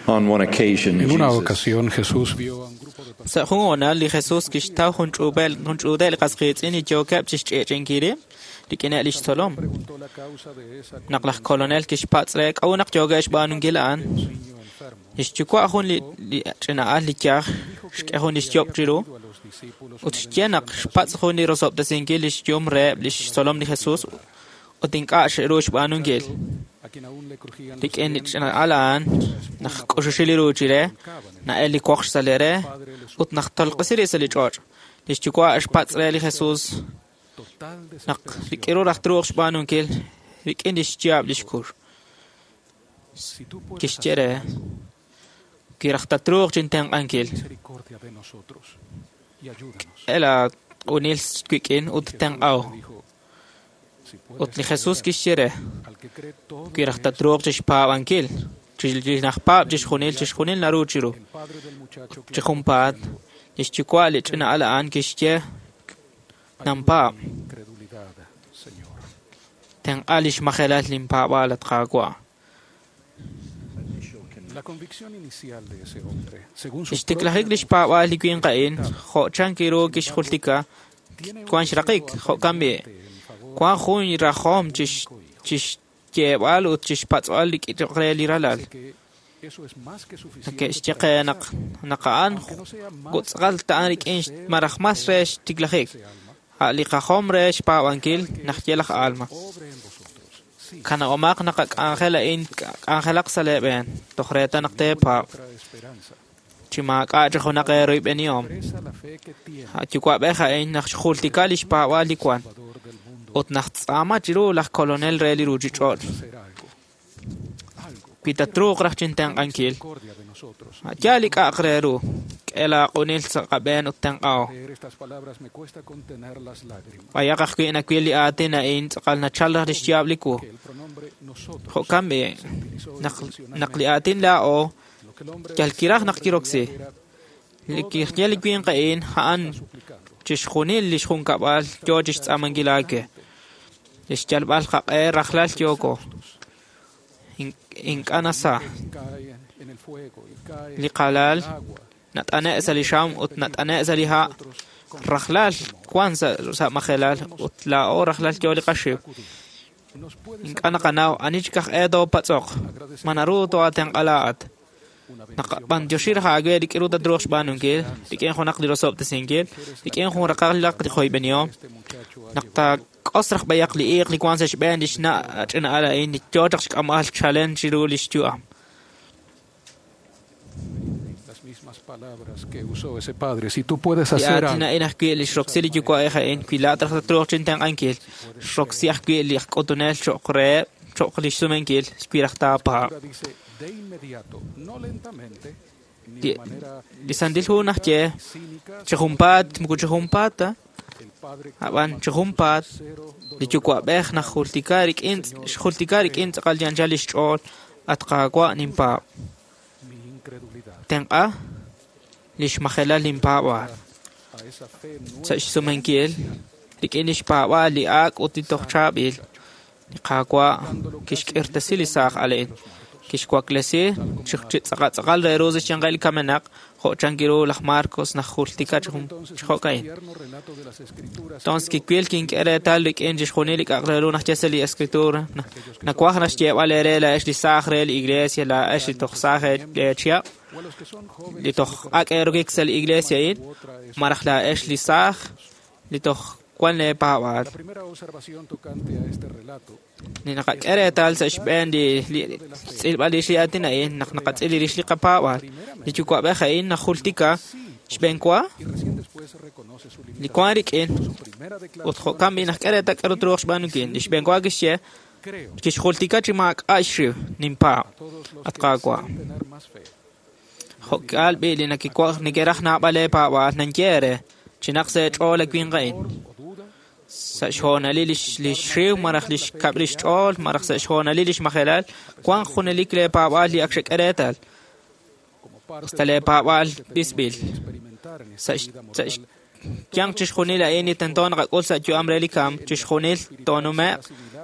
On one occasion, En una Jesus ocasión Jesús vio a un grupo de personas سأخونا لخصوص كشتاو هنشودال قصقيتين جوكاب تشجعين كيري لكن ليش سلام preguntó la causa de esa نقلح كولونيل كشبات لك أو نق جوجاش بانون جيلان niño enfermo. يشتكوا أخون لي جنا أهل كياخ أخون يشجوب جرو A los discípulos وتشجنق شبات أخون لي رصاب تسينجيل ليش يوم راب ليش سلام لخصوص وتنقاش روش بانون جيل a quien aún le crujían los لكن جنا الآن نخ كوشيلي روجيره نألي كوخش سالره وتنختل قصير سالي جورج يشتكوا شبات لخصوص total نق لكيرو راح تروح بانون جيل لكن يشجاب ليشكور Si tú puedes كشجره كي راح تروح جنتان أنكيل misericordia de nosotros y ayúdanos. إلا ونيلس كيكين وتتن أو Dijo, si puedes وتني خصوص كشجره al que cree todo كي راح تروح جشباب أنكيل جي نخباب جشخونيل ناروجيرو el padre del muchacho que جخون باد يشتكوا لجنا على أن كشجه نمباب incredulidad, Señor. تن أليش مخلات لمباب على تقاقوا La convicción inicial de ese hombre, según su يشتكلهيك ليش باب على كوين قاين خو تشان كيرو كش خلتكا كوان شرقيك خو كامبي كوان خون راخوم جش جيبال وتش باتوال لك إتقري رالال que eso es más que suficiente كاشتقى نقان قلت غلط تانيك إنش مرخ مصرش تقلخيك لقا خوم ريش باب أنكيل نحكي آلما obre en vosotros. Sí, كان أماق نقاك أنخلا إن أنخلاق سلابين تخريتا نقتي باب otra esperanza. جماك أجخو نقي ريب إن يوم Expresa la fe que tiene تقوى بيخا إن نخش خولتي كاليش باب والي كوان Salvador del mundo وتنخت آما جيرو لخ كولونيل ريلي روجي جول hacer algo. Algo. بيتا تروق رخ جنتان أنكيل Misericordia de nosotros. جالك أقريرو كإلا قونيل سقبين وتنقاو Leer estas palabras me cuesta contener las lágrimas. ويقخ كوينا كويلي آتنا إن تقالنا تشالله رشياب لكو Que el pronombre nosotros خو كامبي utilizó نقلي آتين لا أو lo que el hombre كالكيراخ نقكي روكسي لكي خيالي كوين قاين هان suplicando. جشخونيل لشخون كابال جوجش تأمن جلاكي لشجال بالخقير رخلال جوكو إنك أنا سا Cae en el fuego y cae لقلال en el agua. نتأنا إزالي شام وتنتأنا إزالي ها رخلال كوان سا مخلال وتلاقو رخلال جولي قشيب Nos puedes إنك أنا قناو أنيجكخ إيدو باتسوق منارو تواتن قلاعات نقبان جوشير خاقوي ديك إرو تدروخش بانونكيل ديك إنخو نقدي رسوب تسينكيل ديك إنخو رقاق لقدي خوي بنيوم نقتا أصرخ بيقلي إيق لكوان سشبين ديشنا أجنا على إن دي جوجخش أمال تشالين جيرو لشتو أم las mismas palabras que usó ese padre. Si tú puedes hacer algo, ياتنا إنح كي اللي شروكسي اللي جوكوا إيخا إن كي لا ترخ تروخ جنتان أنكيل شروكسي أحكي اللي يحكوتونيل شوقري شوق اللي شسومنكيل سكي رختا بها ahora dice de inmediato, no lentamente, ni de manera لسانديل هو نحكي cínica. شخومبات مكو شخومبات El padre أبان شخومبات اللي جوكوا بيخ نخولتيكاريك إنت شخولتيكاريك إنت قال جانجالي شعول أتقاقوا نمبا mi incredulidad تنقا ليش مخلال نمبا وار a esa fe nueva سأش سومنكيل لك إنش باوا لآك وتتوخ شابيل لقاقوا كيش كيرتسيلي ساق علين كيش كواكلسي شخجت سقال ريروزي شنغالي كامناق خو چانگيرو لخ ماركوس نخولتيكا شخو كاين tierno relato de las escrituras Entonces, que quel king era tal que en Jeshonel que agrelo na cheseli escritura na cuajna che valere la es li sagre la iglesia la es li toch sage chia o a los que son jóvenes li toch ak ergixel iglesia in marach la es li sag li toch quan le pawat La primera observación tocante a este relato ni na era tal sa shben di sil bali shi atina in na qat li rish li qapawat li chukwa ba khain na khultika shben kwa y recién después se reconoce su li kwarik in primera declaración. وتخو كم بينك كره تكرر تروح بانو كين إيش بين قاقش يا Creo كيش خلتي كاتش معك أشري نيمبا todos los que أتقاقوا desean tener más fe. خو قال بيلي نكي قاق نجرح نعبالي باوا ننجره شناق سيج أولك بين غين O duda, سأشهون ليش شريو مرخ ليش كابريش أول مرخ سأشهون ليش مخلال قان خون ليك لي باوا لي أكشك أريتال como parte استلي باوا بيسبيل experimentar en esta سأش vida سأش moral, كيان تشخوني لأيني تنتون قول سأجو أمريكي كام تشخوني تونو ما similar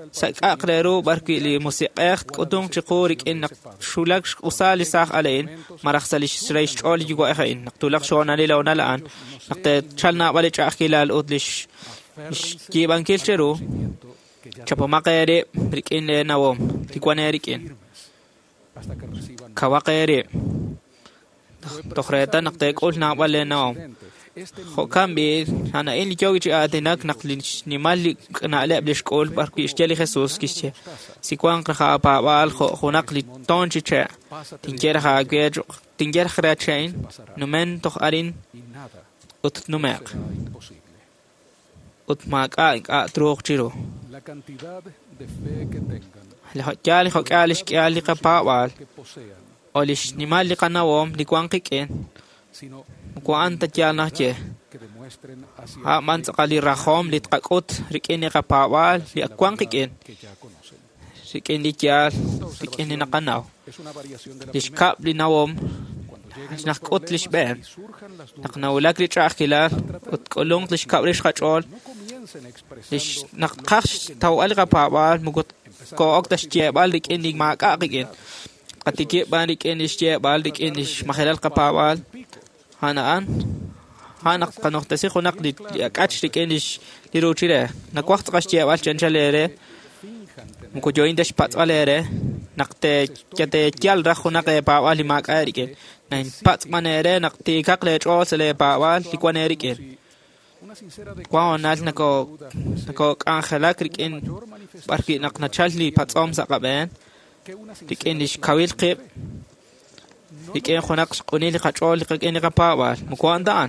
سأقرأ بركي لموسيقى قدوم تقولك إن شولك وصال ساق علين مرخصلش ريش أول يجوا إخين نقتلك شو أنا ليلا ونلعن نقت شلنا ولا تأخي لا الأدلش جيبان كيلترو شبه ما قيري ركين نوم تكون ركين كوا قيري تخريتا نقتك قلنا ولا نوم خو بي أنا إني جوجي أدينك نقلش نمالي نعلق بلشكول بركي إشتري خصوص كيشة سيكون قرخا بابال خو نقلي تونجي تشا تنجرها جيج تنجر خراتشين نمن تخارين أتنماق أتماق تروح جيرو لحجالي خو كالش كالي قبابال أولش نمالي قناوم لكوان قيكين مكوان تجانا جه ها من تقالي رخام لتقاقوت ركيني قبابال لأكوان قيكين ركيني جال ركيني نقناو لشكاب لنوم نقوت لشبان نقناو لك لتراخلال وتقولون لشكاب لشخاتشول لش نقاش توالي قبابال مكوت كوك تشجيبال ركيني ماكا قيكين قتيكي بانك إنش جاء بالك إنش مخلال قبابال هانا قنوخ تسيخو نقدي أكاتشتك إنش لروتشيره نقوخت قش جاء بالشنشاليره مكو جوين دش باتقاليره نقتي كتي جال رخو نقي باوالي ماك آريكي نين باتمانيره نقتي كاقلي جوصلي باوال لكوان آريكي قوان نال نكو كانخلاك ريكين باركي نقنا تشالي باتقوم ساقبين لكنش كويل قيب لكن خناق قنيل قطعول لكن قبابال مكوان دان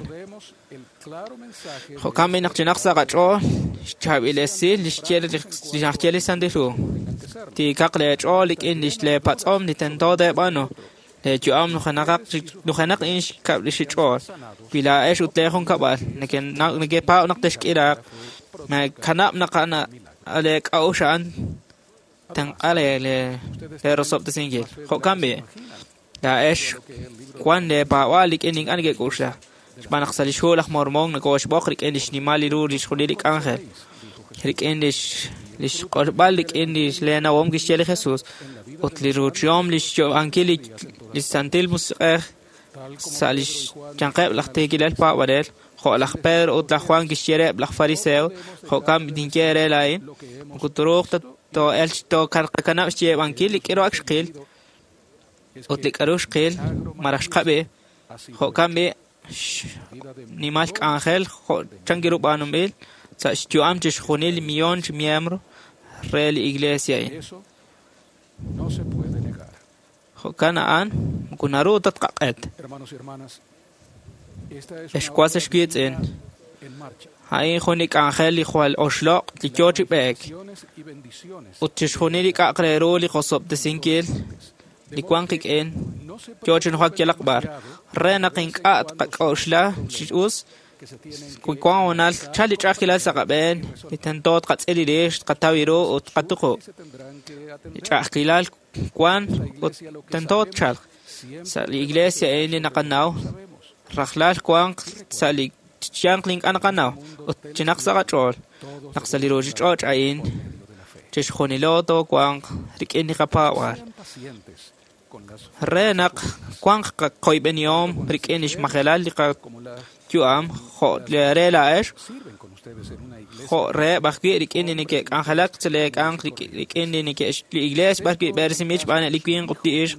خو كامي نقجناق ساقطعول شاب إلسيل لشكيل ساندشو تي كاقلي أطعول لكنش لباتقوم لتنتو ديبانو لجوام نخناق إنش كابلش أطعول بلا إيش وتلاخون كبال لكن نجي باو نقدش كيراق ما كناب نقانا عليك أوشان تنقل لرصوب تسنجل خو كامبي لا إيش كوان لباوالك إنك أنا جيكوشة ما نقصلي شو لخ مرمون نقوش بخرك إنش نمالي رو ليش خليلك أنخل خليك إنش ليش قربالك إنش لأنا وامكش جالي خصوص وتلي روت يوم ليش جو أنكلي لسانتيل موسيقى ساليش جنقب لختيكي للباوالل خو الأخبار وتلخوان كشيرة بلخفاريسيو خو كام بدينكيرة لاين وكتروخ تو إلش تو كنا بشيء بانكيل كيرو أكشقيل أطلق أروش قيل مرش قبي خو كم بي نيمالك أنخل خو تنجرو بانو بيل سأشتو أم تشخوني لميون ميامرو ريال إغليسيا خو كان مكونا رو تتقاقد إشكواس شكيت إن هاي خونيك أنخل لخوال أشلاق لجوجي باك وتشخوني لك أقريرو لخصوب تسينكيل لكوانقك إن جوجي نخوك يلقبار ريناقينك أتقاق أشلا شيئوس كوان ونال شالي تراخلال ساقبين لتنتوت قد سيلي ليش قد تاويرو وقد تقو تراخلال كوان وتنتوت شال سالي إغليسيا إني نقناو رخلال كوان سالي تشانقلينك أنا قناو وتنقصة قطول نقصلي روجي تروج عين تشخوني لوتو كوانق ركيني قباوال رينق كوانق قويبين يوم ركينيش مخلال لقا جوام خو لريلا إيش خو ري بخبي ركيني نكيك أنخلاق تليك أنخ ركيني نكيش لإغليس بخبي بارسميش بانا لكوين قبتي إيش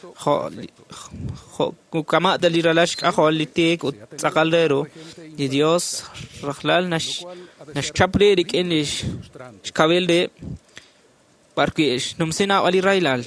خو كما دلي رلاشك أخو اللي تيك وتقال ريرو ديوس رخلال نش چپري ركينيش شكاويل دي باركيش نمسينا ولي رايلال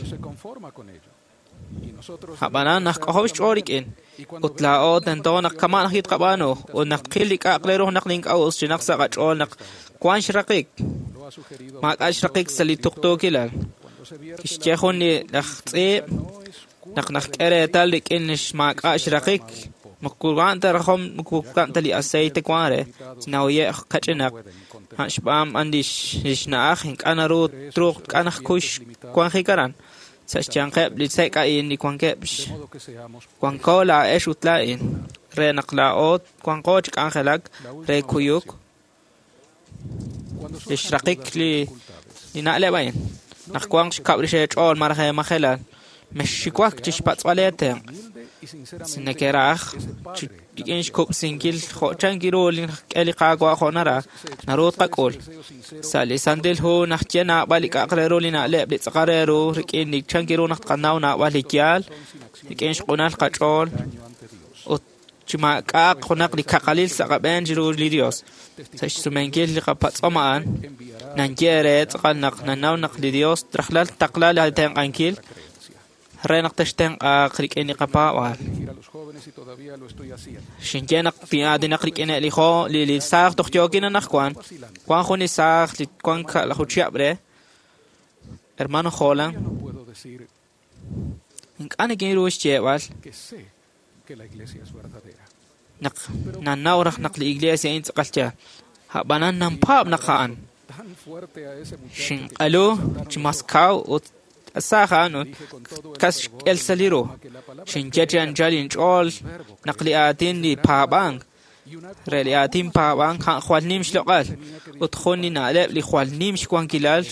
habana nakahawis chorikin utlao tanto nakama nakit kabano o nakilik aklero nakling aus sinak sa kachol nak kwan shrakik makashrakik salitukto kilal kishchehon ni nakhte nakere talik inish makashrakik makuran tarhom makukan tali asayte kware nawiye kachinak hashbam andish ishnaakh kana ro truk kana kush kwan khikaran سأشتنقب لتسيكاين لكوان كبش كوان كولا إيش وتلاين ري نقلاوت كوان قوتك أنخلق ري كويوك إشرقك لي لنعلى بين نخوانش كابريشة أول مرة مخلال مش كواك تشبت عليته سنكراخ تيجينش كوب سنجيل خو تانجيرو اللي قاقوا خونرا نروت قاقول سالي ساندل هو نحجنا بالك أقررو لنا لا بتقررو ركين تانجيرو نحقناو نقبالكيال ركينش قنال قاقول وتما كاق خناق لكاقليل سقبان جرو لديوس ساش سمنجيل اللي قبط أمان نانجيرت قنق نناو نقل ديوس ترخلال تقلال هالتين قنكيل رينق تشتن قريك إني قباء شنجنق في عاد نقريك إني اللي خو اللي ساق تختيوكينا نخوان قوان خوني ساق لقوان كالخوشيا بره hermano Holland إنك أنا جيروش جوال نق نناورخ نقل إجليسي إنت قلتها هبنا نمباب نقان شن قالوا جماسكاو الساخة كاس السليرو شنجتان جالين جول نقلياتين لي بابان ريلياتين بابان كان خوال نيمش لقال ودخوني نالب لي خوال نيمش كوان كلال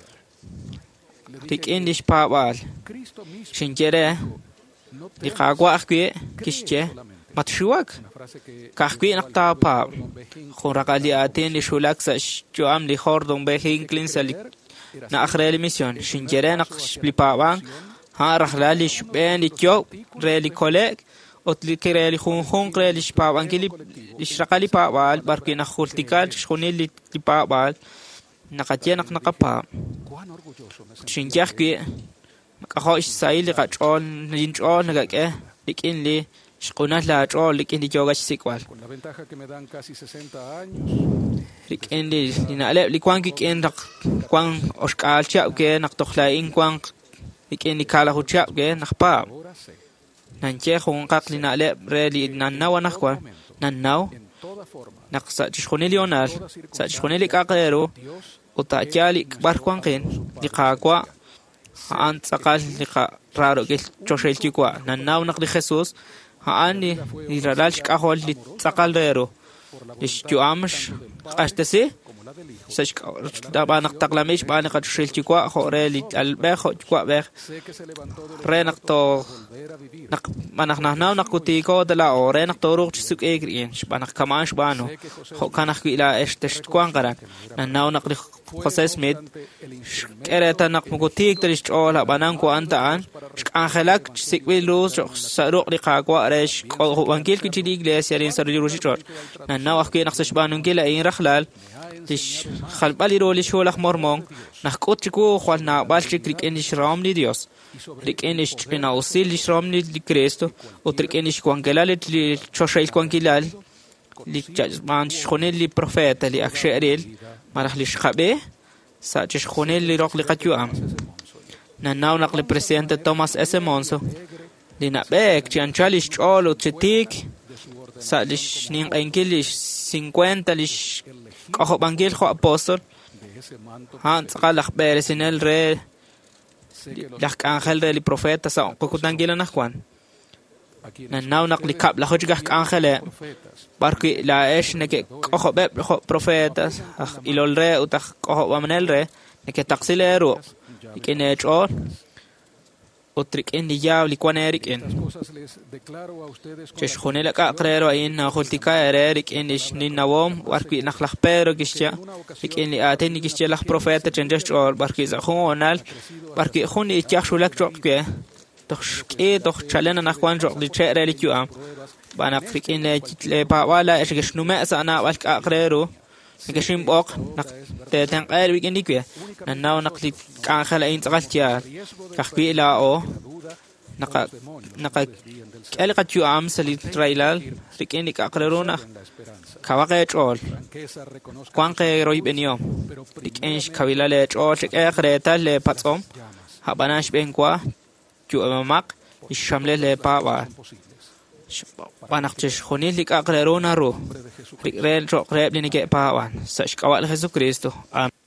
تيك إنديش بابال شنجره لي قاقوا أخوي كيشجه ماتشواك كاخوي نقطع باب خون رقالياتين لي شولاك ساش جوام لي خوردون بيخين كلينسالي na akhre mission shingere na splipawang ha rahlali shben likyo reli kolek otli kireli khun kreli spawang kili ishraqali pawal barki na khultikal shkhuni li pawal nakatya nakapa shingyak ki makho isai li qachol linchol nagake likin li shquna la chol likin li jogash sikwal likin li nale likwan ki ken kwan oskal cha ke nak tokhlain kwan likin li kala hu cha ke nakpa nanche khon qaq li nale reli nannaw nakwa nannaw naqsa tishkhuni lional sa tishkhuni li qaqero utachali barkwan qen li qaqwa an tsaqal li qa raro ke choshelti kwa nannaw naqli jesus هاني يرالش كهول لتقال ريرو إيش جوامش قاشتسي سش دابا نقتقلميش باني قد شيلتي كوا خوري البخ كوا بخ رينقتو ما نحنا نقطي كو دلا او رينقتو روق تسوق ايغرين شبان كماش بانو خو كان اخ الى ايش تشتكوان قران ناو نقلي خصيص ميد كريتا نقمقوتيك تريش اولا بانانكو انت ان شكانخلك سيكوي لوز سروق لقاقوا ريش وانكيل كي دي إغليسيا لين سرجي روشي تور ناو اخ كي نقصش بانون كيلا اين رخلال تش خلبالي رولي شولخ مرمون نحكوت تكو خوالنا بالشك ريك انيش رام لي ديوس ريك انيش بنا اوسيل ليش رام لي كريستو وتريك انيش كوانجلال لي تشوشايل كوانجلال لي جازمان شخوني لي بروفيت لي اكشيريل مارخ لي شخابي ساچ شخوني لي روق لي قاتيو ام ناو نقل بريسيدنت توماس اس مونسو لي نابيك تشانشاليش تشولو تشتيك ساليش نين انكليش 50 ليش قخو بانجيل خو apóstol han tsaqalaq beresinel re laq ángel re li profeta sa qukutangila nakwan nanaw naqli kab la khojgah ángel barki la esh neke qохо be profetas ilol re utaq qохо bamnel re neke taqsilero ikene chor otrik en diyaw likwanerik en chesh khonela ka qrero in khultika erik en ishnin nawom warki nakhlakh pero gishya iken li aten gishya lakh profeta changesh or barki zakhonal barki khoni ikhshulak chokke tokhke tokh chalena nakhwan jok li chere likyam bana fikin le pa wala eshgeshnu ma sana walk qrero نكشين بوق نقتن قال ويكن ديكوي نناو نقلي كان خلا اين تقالتيا كخبي لا او نق قال قتيو ام سلي ترايلال ريكن ديك اقررونا كواقع جول كوان قي روي بنيوم ريكنش كويلا جول اقريتا ل باتوم هباناش بينكوا جو اماق الشمل ل باوا وانقتش خوني لك اقررونا رو ريل جو قريب لنيكي باوان ساش قوال Jesucristo.